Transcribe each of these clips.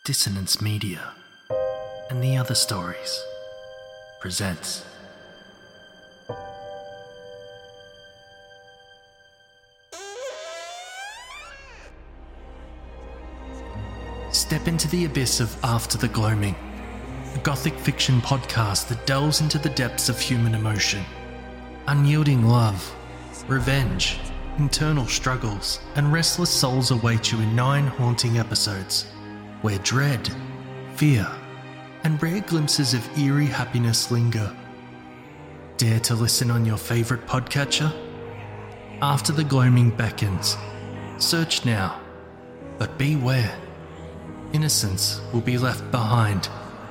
Dissonance Media and the Other Stories presents Step into the abyss of After the Gloaming, a gothic fiction podcast that delves into the depths of human emotion. Unyielding love, revenge, internal struggles, and restless souls await you in 9 haunting episodes, where dread, fear, and rare glimpses of eerie happiness linger. Dare to listen on your favourite podcatcher? After the Gloaming beckons. Search now, but beware. Innocence will be left behind.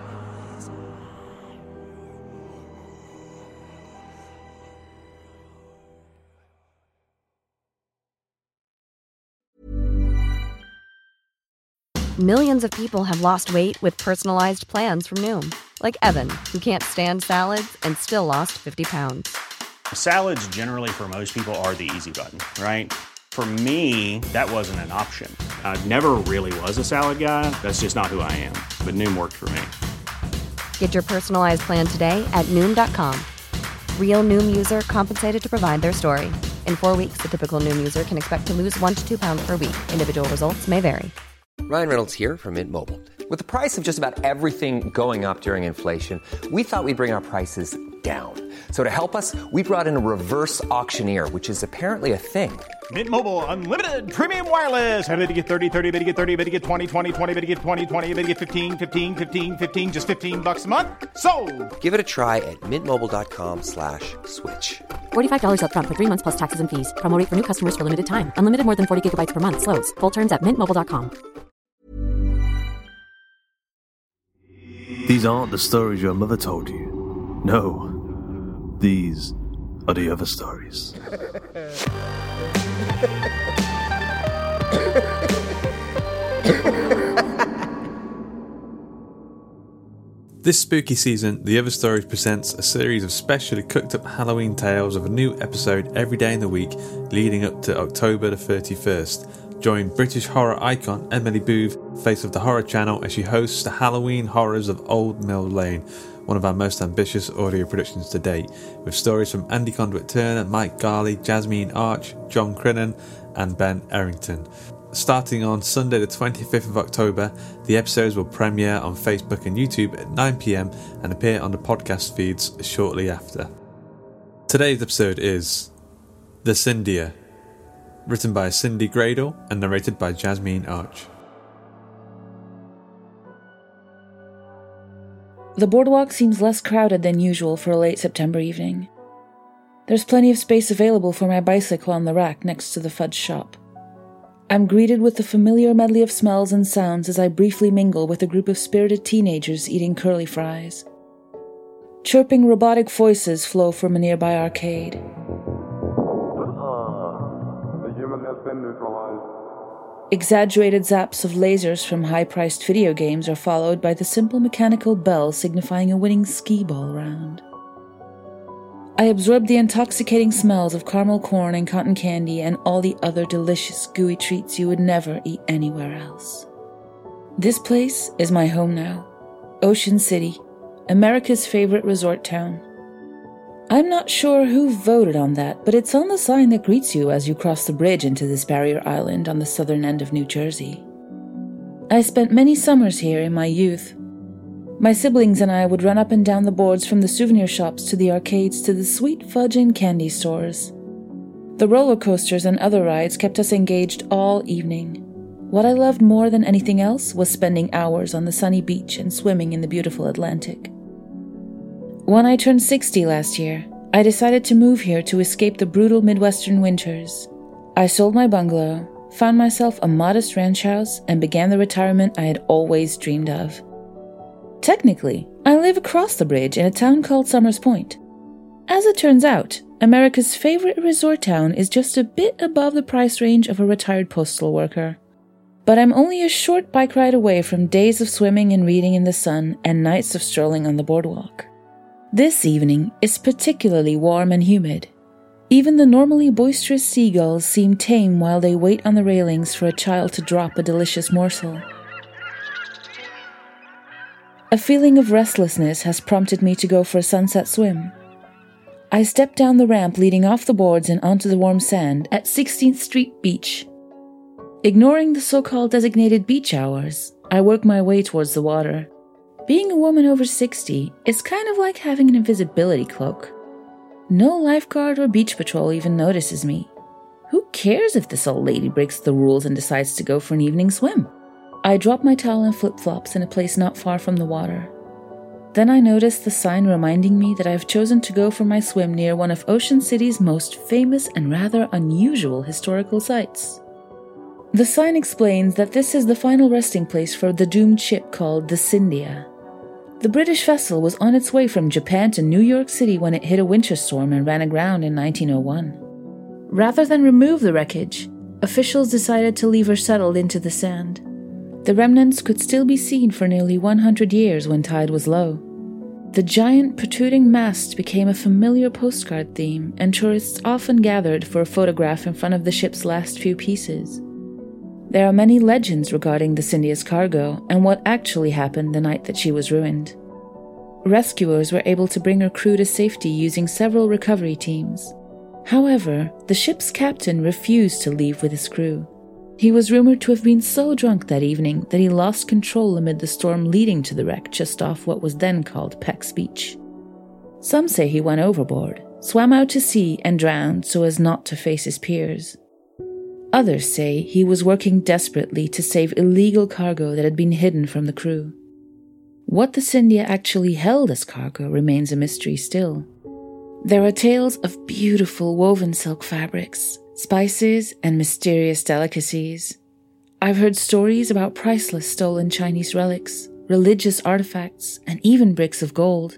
Millions of people have lost weight with personalized plans from Noom. Like Evan, who can't stand salads and still lost 50 pounds. Salads generally for most people are the easy button, right? For me, that wasn't an option. I never really was a salad guy. That's just not who I am. But Noom worked for me. Get your personalized plan today at Noom.com. Real Noom user compensated to provide their story. In 4 weeks, the typical Noom user can expect to lose 1 to 2 pounds per week. Individual results may vary. Ryan Reynolds here from Mint Mobile. With the price of just about everything going up during inflation, we thought we'd bring our prices down. So to help us, we brought in a reverse auctioneer, which is apparently a thing. Mint Mobile Unlimited Premium Wireless. How to get 30, 30, bit to get 30, bit to get 20, 20, 20, bit to get 20, 20, bit to get 15, 15, 15, 15, just $15 a month? Sold! Give it a try at mintmobile.com/switch. $45 up front for 3 months plus taxes and fees. Promo rate for new customers for limited time. Unlimited more than 40 gigabytes per month. Slows full terms at mintmobile.com. These aren't the stories your mother told you. No, these are the other stories. This spooky season, The Other Stories presents a series of specially cooked up Halloween tales of a new episode every day in the week leading up to October the 31st. Join British horror icon Emily Booth, face of the Horror Channel, as she hosts the Halloween Horrors of Old Mill Lane, one of our most ambitious audio productions to date, with stories from Andy Conduit-Turner, Mike Garley, Jasmine Arch, John Crinan and Ben Errington. Starting on Sunday the 25th of October, the episodes will premiere on Facebook and YouTube at 9 PM and appear on the podcast feeds shortly after. Today's episode is The Cyndia, written by Cindy Gradle and narrated by Jasmine Arch. The boardwalk seems less crowded than usual for a late September evening. There's plenty of space available for my bicycle on the rack next to the fudge shop. I'm greeted with the familiar medley of smells and sounds as I briefly mingle with a group of spirited teenagers eating curly fries. Chirping robotic voices flow from a nearby arcade. The human has been neutralized. Exaggerated zaps of lasers from high-priced video games are followed by the simple mechanical bell signifying a winning skee-ball round. I absorb the intoxicating smells of caramel corn and cotton candy and all the other delicious gooey treats you would never eat anywhere else. This place is my home now. Ocean City, America's favorite resort town. I'm not sure who voted on that, but it's on the sign that greets you as you cross the bridge into this barrier island on the southern end of New Jersey. I spent many summers here in my youth. My siblings and I would run up and down the boards from the souvenir shops to the arcades to the sweet fudge and candy stores. The roller coasters and other rides kept us engaged all evening. What I loved more than anything else was spending hours on the sunny beach and swimming in the beautiful Atlantic. When I turned 60 last year, I decided to move here to escape the brutal Midwestern winters. I sold my bungalow, found myself a modest ranch house, and began the retirement I had always dreamed of. Technically, I live across the bridge in a town called Summers Point. As it turns out, America's favorite resort town is just a bit above the price range of a retired postal worker. But I'm only a short bike ride away from days of swimming and reading in the sun and nights of strolling on the boardwalk. This evening is particularly warm and humid. Even the normally boisterous seagulls seem tame while they wait on the railings for a child to drop a delicious morsel. A feeling of restlessness has prompted me to go for a sunset swim. I step down the ramp leading off the boards and onto the warm sand at 16th Street Beach. Ignoring the so-called designated beach hours, I work my way towards the water. Being a woman over 60 is kind of like having an invisibility cloak. No lifeguard or beach patrol even notices me. Who cares if this old lady breaks the rules and decides to go for an evening swim? I drop my towel and flip-flops in a place not far from the water. Then I notice the sign reminding me that I have chosen to go for my swim near one of Ocean City's most famous and rather unusual historical sites. The sign explains that this is the final resting place for the doomed ship called the Cyndia. The British vessel was on its way from Japan to New York City when it hit a winter storm and ran aground in 1901. Rather than remove the wreckage, officials decided to leave her settled into the sand. The remnants could still be seen for nearly 100 years when tide was low. The giant protruding mast became a familiar postcard theme, and tourists often gathered for a photograph in front of the ship's last few pieces. There are many legends regarding the Cyndia's cargo and what actually happened the night that she was ruined. Rescuers were able to bring her crew to safety using several recovery teams. However, the ship's captain refused to leave with his crew. He was rumored to have been so drunk that evening that he lost control amid the storm leading to the wreck just off what was then called Peck's Beach. Some say he went overboard, swam out to sea and drowned so as not to face his peers. Others say he was working desperately to save illegal cargo that had been hidden from the crew. What the Cyndia actually held as cargo remains a mystery still. There are tales of beautiful woven silk fabrics, spices, and mysterious delicacies. I've heard stories about priceless stolen Chinese relics, religious artifacts, and even bricks of gold.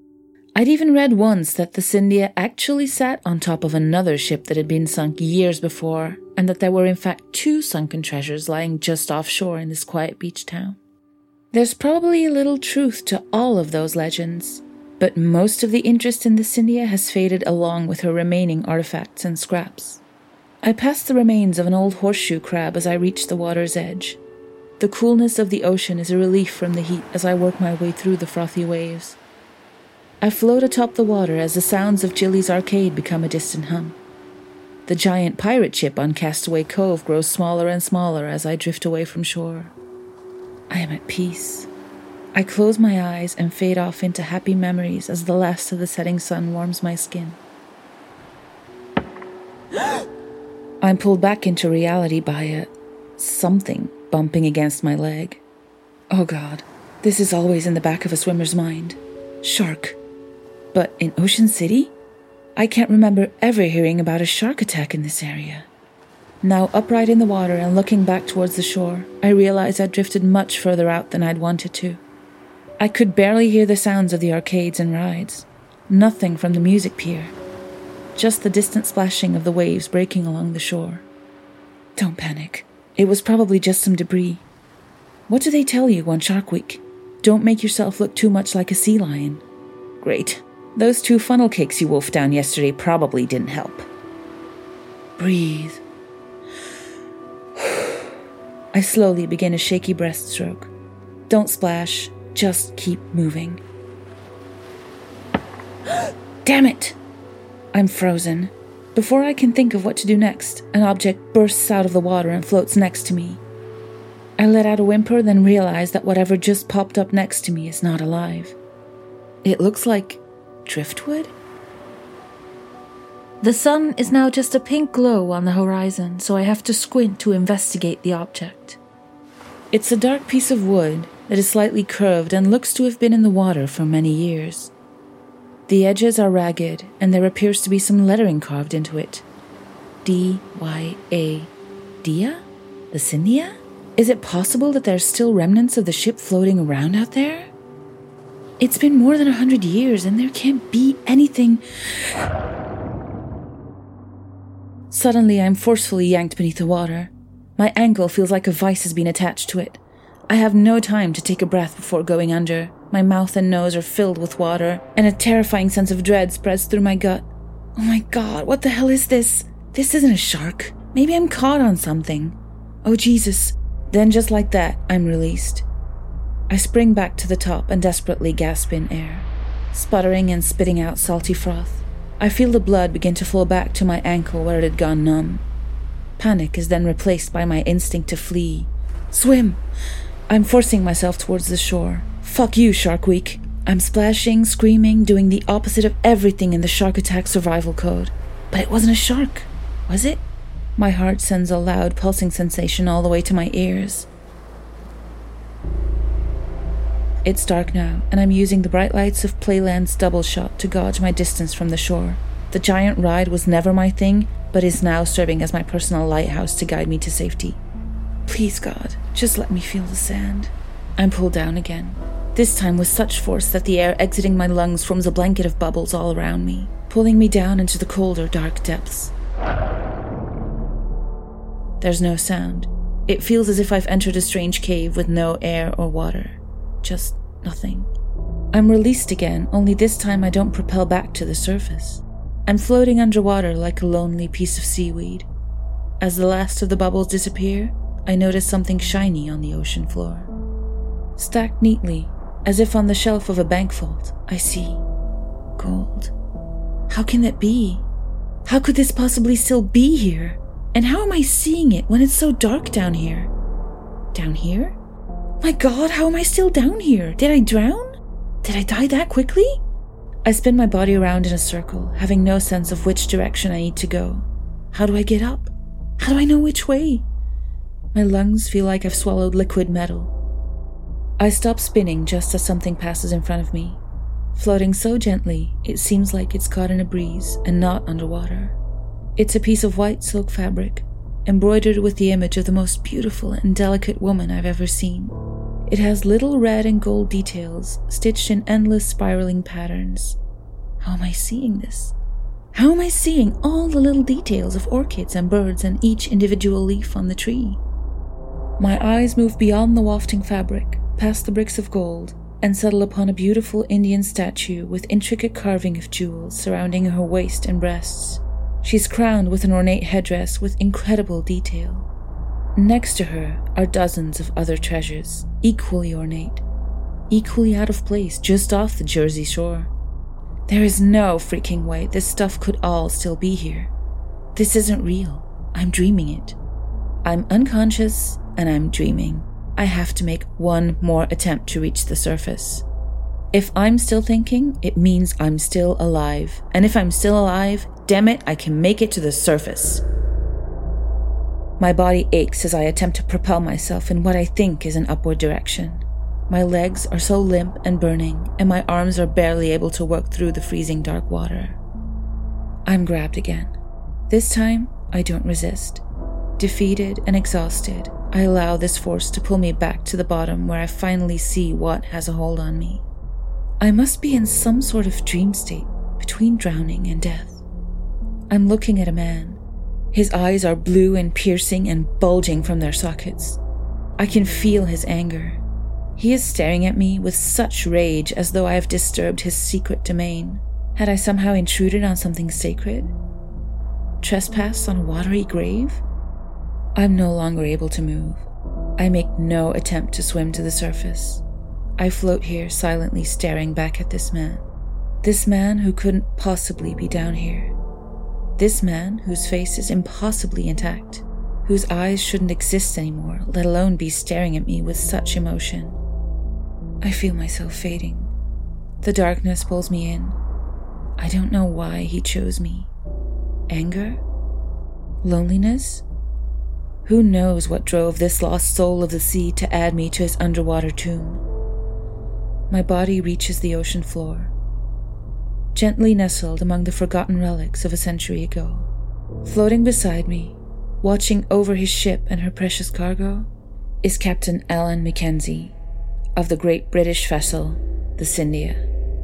I'd even read once that the Cyndia actually sat on top of another ship that had been sunk years before, and that there were in fact 2 sunken treasures lying just offshore in this quiet beach town. There's probably a little truth to all of those legends, but most of the interest in the Cyndia has faded along with her remaining artifacts and scraps. I pass the remains of an old horseshoe crab as I reach the water's edge. The coolness of the ocean is a relief from the heat as I work my way through the frothy waves. I float atop the water as the sounds of Jilly's arcade become a distant hum. The giant pirate ship on Castaway Cove grows smaller and smaller as I drift away from shore. I am at peace. I close my eyes and fade off into happy memories as the last of the setting sun warms my skin. I'm pulled back into reality by a something bumping against my leg. Oh God, this is always in the back of a swimmer's mind. Shark. But in Ocean City? I can't remember ever hearing about a shark attack in this area. Now upright in the water and looking back towards the shore, I realize I'd drifted much further out than I'd wanted to. I could barely hear the sounds of the arcades and rides. Nothing from the music pier. Just the distant splashing of the waves breaking along the shore. Don't panic. It was probably just some debris. What do they tell you on Shark Week? Don't make yourself look too much like a sea lion. Great. Those 2 funnel cakes you wolfed down yesterday probably didn't help. Breathe. I slowly begin a shaky breaststroke. Don't splash. Just keep moving. Damn it! I'm frozen. Before I can think of what to do next, an object bursts out of the water and floats next to me. I let out a whimper, then realize that whatever just popped up next to me is not alive. It looks like driftwood? The sun is now just a pink glow on the horizon, so I have to squint to investigate the object. It's a dark piece of wood that is slightly curved and looks to have been in the water for many years. The edges are ragged, and there appears to be some lettering carved into it. D-Y-A. Dia? The Cyndia? Is it possible that there are still remnants of the ship floating around out there? It's been more than 100 years, and there can't be anything... Suddenly, I'm forcefully yanked beneath the water. My ankle feels like a vice has been attached to it. I have no time to take a breath before going under. My mouth and nose are filled with water, and a terrifying sense of dread spreads through my gut. Oh my God, what the hell is this? This isn't a shark. Maybe I'm caught on something. Oh Jesus. Then just like that, I'm released. I spring back to the top and desperately gasp in air, sputtering and spitting out salty froth. I feel the blood begin to flow back to my ankle where it had gone numb. Panic is then replaced by my instinct to flee. Swim! I'm forcing myself towards the shore. Fuck you, Shark Week. I'm splashing, screaming, doing the opposite of everything in the Shark Attack survival code. But it wasn't a shark, was it? My heart sends a loud pulsing sensation all the way to my ears. It's dark now, and I'm using the bright lights of Playland's double shot to gauge my distance from the shore. The giant ride was never my thing, but is now serving as my personal lighthouse to guide me to safety. Please, God, just let me feel the sand. I'm pulled down again, this time with such force that the air exiting my lungs forms a blanket of bubbles all around me, pulling me down into the colder, dark depths. There's no sound. It feels as if I've entered a strange cave with no air or water. Just nothing. I'm released again, only this time I don't propel back to the surface. I'm floating underwater like a lonely piece of seaweed. As the last of the bubbles disappear, I notice something shiny on the ocean floor. Stacked neatly, as if on the shelf of a bank vault, I see gold. How can that be? How could this possibly still be here? And how am I seeing it when it's so dark down here? Down here? My God, how am I still down here? Did I drown? Did I die that quickly? I spin my body around in a circle, having no sense of which direction I need to go. How do I get up? How do I know which way? My lungs feel like I've swallowed liquid metal. I stop spinning just as something passes in front of me. Floating so gently, it seems like it's caught in a breeze and not underwater. It's a piece of white silk fabric, embroidered with the image of the most beautiful and delicate woman I've ever seen. It has little red and gold details, stitched in endless spiraling patterns. How am I seeing this? How am I seeing all the little details of orchids and birds and each individual leaf on the tree? My eyes move beyond the wafting fabric, past the bricks of gold, and settle upon a beautiful Indian statue with intricate carving of jewels surrounding her waist and breasts. She's crowned with an ornate headdress with incredible detail. Next to her are dozens of other treasures, equally ornate, equally out of place just off the Jersey shore. There is no freaking way this stuff could all still be here. This isn't real. I'm dreaming it. I'm unconscious and I'm dreaming. I have to make one more attempt to reach the surface. If I'm still thinking, it means I'm still alive. And if I'm still alive, damn it, I can make it to the surface. My body aches as I attempt to propel myself in what I think is an upward direction. My legs are so limp and burning, and my arms are barely able to work through the freezing dark water. I'm grabbed again. This time, I don't resist. Defeated and exhausted, I allow this force to pull me back to the bottom where I finally see what has a hold on me. I must be in some sort of dream state between drowning and death. I'm looking at a man. His eyes are blue and piercing and bulging from their sockets. I can feel his anger. He is staring at me with such rage as though I have disturbed his secret domain. Had I somehow intruded on something sacred? Trespassed on a watery grave? I'm no longer able to move. I make no attempt to swim to the surface. I float here silently staring back at this man. This man who couldn't possibly be down here. This man whose face is impossibly intact, whose eyes shouldn't exist anymore, let alone be staring at me with such emotion. I feel myself fading. The darkness pulls me in. I don't know why he chose me. Anger? Loneliness? Who knows what drove this lost soul of the sea to add me to his underwater tomb? My body reaches the ocean floor. Gently nestled among the forgotten relics of a century ago. Floating beside me, watching over his ship and her precious cargo, is Captain Alan Mackenzie of the great British vessel, the Cyndia.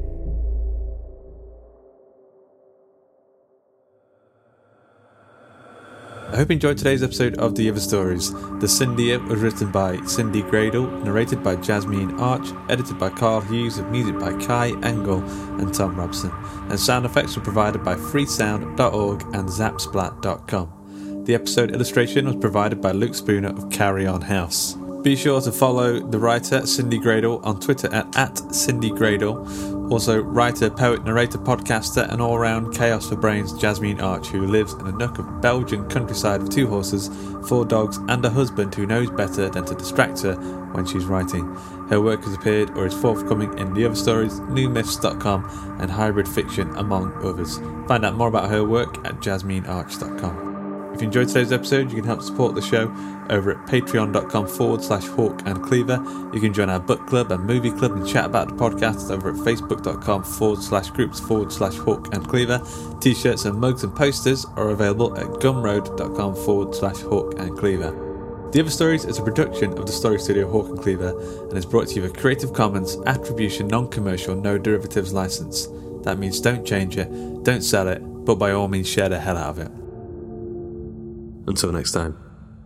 I hope you enjoyed today's episode of The Other Stories. The Cyndia was written by Cindy Gradle, narrated by Jasmine Arch, edited by Carl Hughes, with music by Kai Engel and Tom Robson, and sound effects were provided by freesound.org and zapsplat.com. The episode illustration was provided by Luke Spooner of Carry On House. Be sure to follow the writer Cindy Gradle on Twitter at Cindy Gradle. Also, writer, poet, narrator, podcaster, and all-round chaos for brains Jasmine Arch, who lives in a nook of Belgian countryside with 2 horses, 4 dogs, and a husband who knows better than to distract her when she's writing. Her work has appeared or is forthcoming in The Other Stories, newmyths.com, and Hybrid Fiction, among others. Find out more about her work at jasminearch.com. If you enjoyed today's episode, you can help support the show over at patreon.com/Hawk and Cleaver. You can join our book club and movie club and chat about the podcast over at facebook.com/groups/Hawk and Cleaver. T-shirts and mugs and posters are available at gumroad.com/Hawk and Cleaver. The Other Stories is a production of the Story Studio Hawk and Cleaver and is brought to you with a Creative Commons Attribution Non-Commercial No Derivatives license. That means don't change it, don't sell it, but by all means share the hell out of it. Until next time.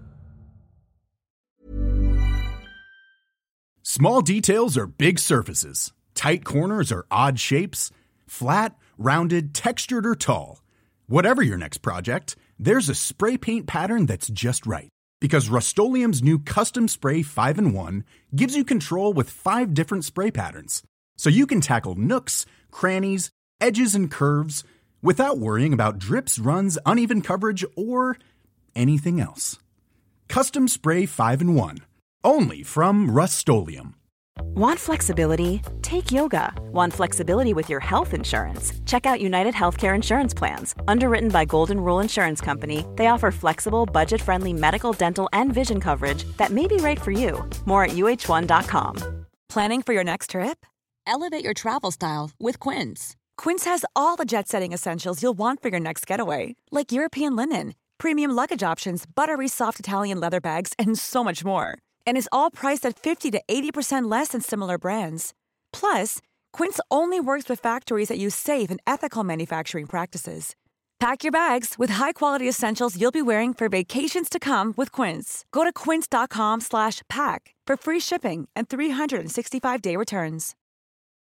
Small details are big surfaces. Tight corners are odd shapes. Flat, rounded, textured, or tall. Whatever your next project, there's a spray paint pattern that's just right. Because Rust-Oleum's new Custom Spray 5-in-1 gives you control with 5 different spray patterns. So you can tackle nooks, crannies, edges, and curves without worrying about drips, runs, uneven coverage, or anything else. Custom Spray 5-in-1. Only from Rust-Oleum. Want flexibility? Take yoga. Want flexibility with your health insurance? Check out United Healthcare Insurance Plans. Underwritten by Golden Rule Insurance Company, they offer flexible, budget-friendly medical, dental, and vision coverage that may be right for you. More at uh1.com. Planning for your next trip? Elevate your travel style with Quince. Quince has all the jet-setting essentials you'll want for your next getaway, like European linen, premium luggage options, buttery soft Italian leather bags, and so much more. And is all priced at 50 to 80% less than similar brands. Plus, Quince only works with factories that use safe and ethical manufacturing practices. Pack your bags with high-quality essentials you'll be wearing for vacations to come with Quince. Go to quince.com/pack for free shipping and 365-day returns.